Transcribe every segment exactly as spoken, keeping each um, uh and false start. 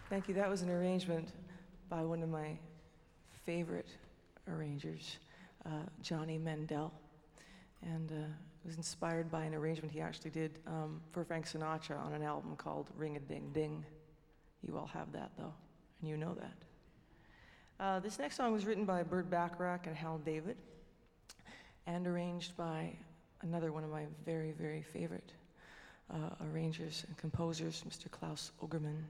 Thank you. That was an arrangement by one of my favorite arrangers, uh, Johnny Mendel. And uh, it was inspired by an arrangement he actually did um, for Frank Sinatra on an album called Ring-a-Ding-Ding. You all have that, though, and you know that. Uh, this next song was written by Burt Bacharach and Hal David, and arranged by another one of my very, very favorite uh, arrangers and composers, Mister Klaus Ogerman.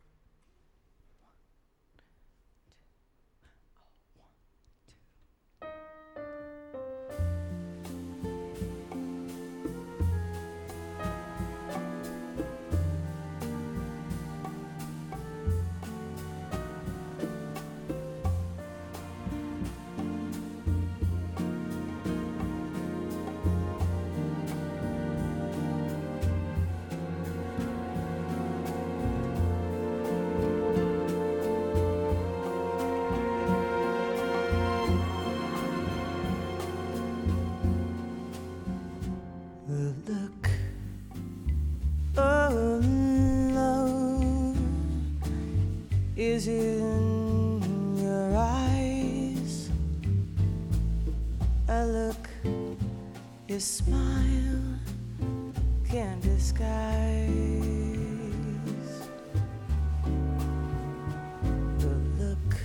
Is in your eyes a look your smile can't disguise, the look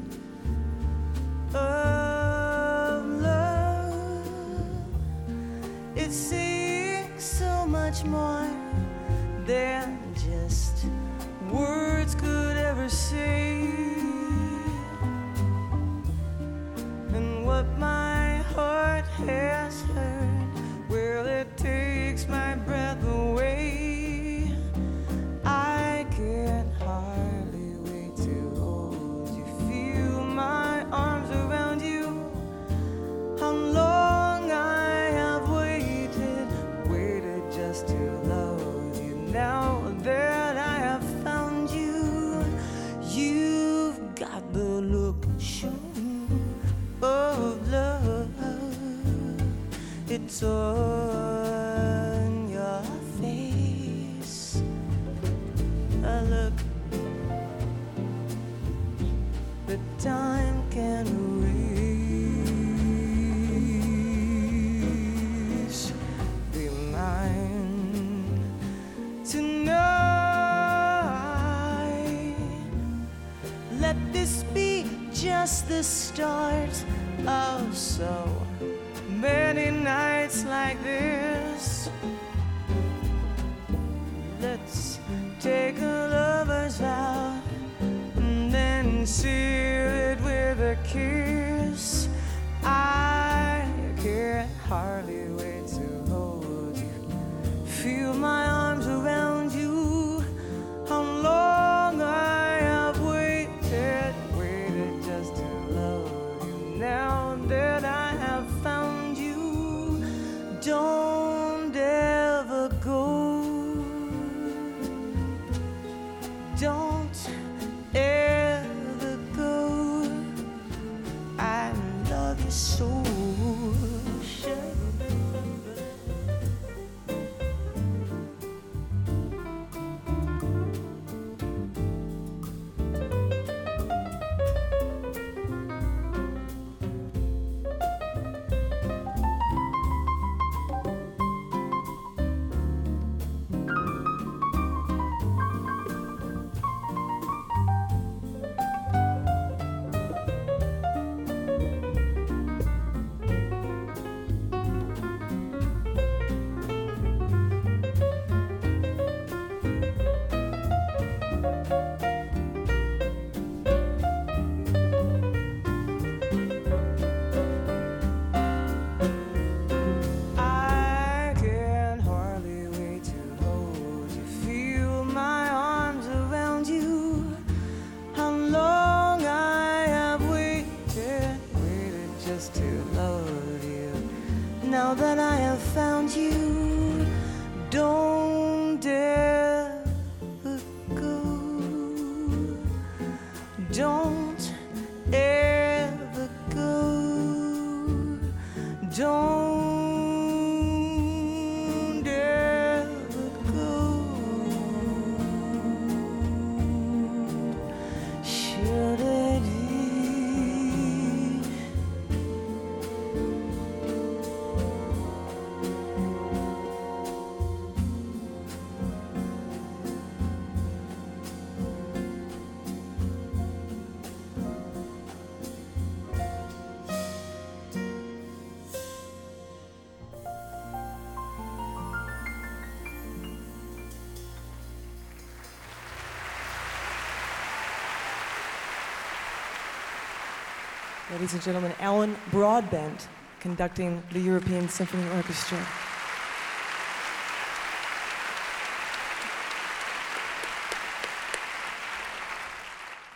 of love. It seeks so much more than just words could ever say. And what my heart has heard, well, it takes my breath away. I can hardly wait to hold you, feel my arms around you. How long I have waited, waited just to love you. Now that I have found you, you've got the look sure of love. It's on your face, a look that time can erase. Be mine tonight. Let this be just the start of so many nights like this. Let's take a lover's vow and then seal it with a kiss. I can't hardly wait to hold you, feel my arms around you. How long I have waited, waited just to love you. Now that I have found you, don't ever go. Don't ever go. I love you so. Now that I have found you, don't ever go. Don't ever go. Don't ever go. Ladies and gentlemen, Alan Broadbent conducting the European Symphony Orchestra.